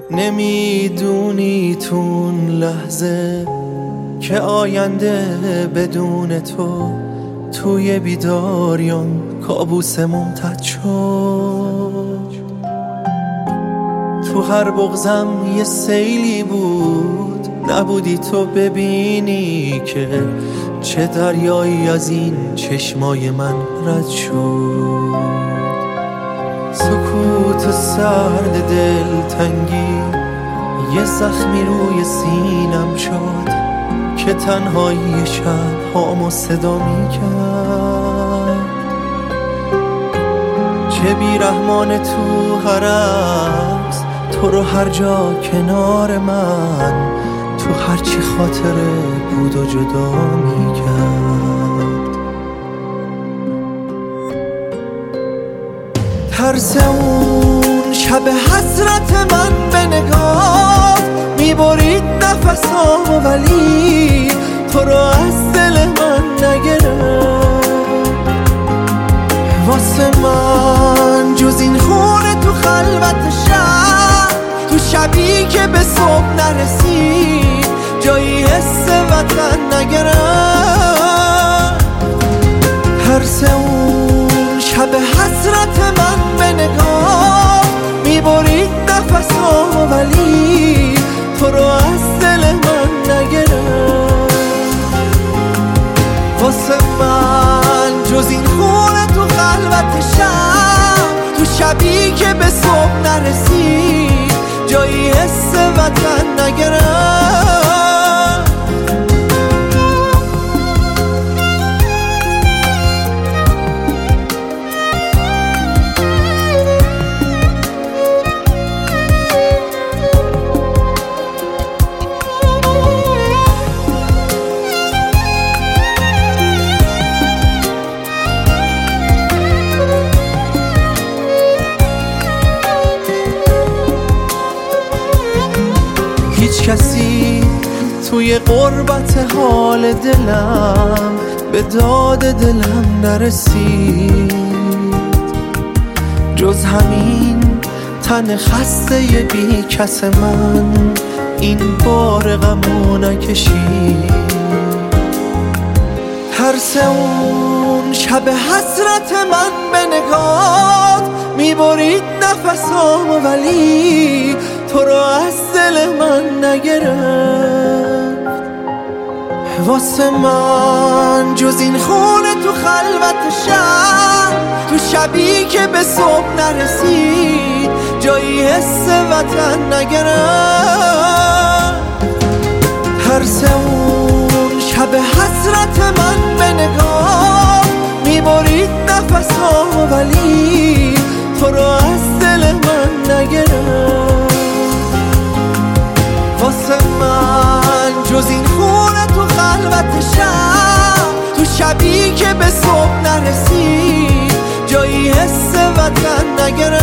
نمیدونی تو اون لحظه که آینده بدون تو توی بیداریام کابوس ممتد شد. تو هر بغضم یه سیلی بود، نبودی تو ببینی که چه دریایی از این چشمای من رد شد. سکوت سرد دلتنگی یه زخمی روی سینم شد که تنهایی شب هامو صدا می کرد. چه بیرحمان تو هر عکس، تو رو هر جا کنار من، تو هرچی خاطره بود و جدا می کرد. ترس اون شب حسرت من به نگاه میبرید نفسامو، ولی تو رو از دل من نگرفت. واسه من جز این خونه تو خلوت شب، تو شبی که به صبح نرسید، جایی حس وطن نگرفت. ترس اون شب حسرت من به نگاه میبرید نفسامو، ولی تو رو از دل من نگرفت. واسه من جز این خونه تو خلوت شب، تو شبی که به صبح نرسید، جایی حس وطن نگرفت. هیچ کسی توی غربت حال دلم به داد دلم نرسید، جز همین تن خسته بی کس من این بار غمو نکشید. ترس اون شب حسرت من به نگات میبرید نفسامو، ولی تو رو از دل من نگرفت. واسه من جز این خونه تو خلوت شب، تو شبی که به صبح نرسید، جایی حس وطن نگرفت. ترس اون شب حسرت من به نگاه میبرید نفسامو، ولی تو رو از دل من نگرفت. واسه من جز این خونه تو خلوت شب، تو شبی که به صبح نرسید، جایی حس وطن نگرفت.